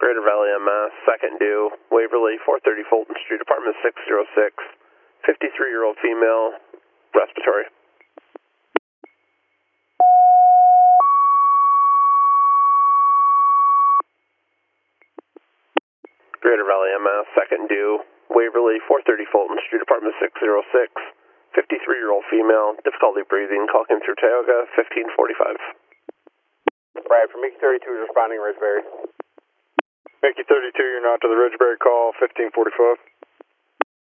Greater Valley MS, second due, Waverly, 430 Fulton Street, apartment 606, 53-year-old female, respiratory. Greater Valley MS, second due, Waverly, 430 Fulton Street, apartment 606, 53-year-old female, difficulty breathing, call came through Tioga, 1545. Right, from Mickey 32 is responding Ridgeberry. Mickey 32, you're not to the Ridgeberry call, 1545.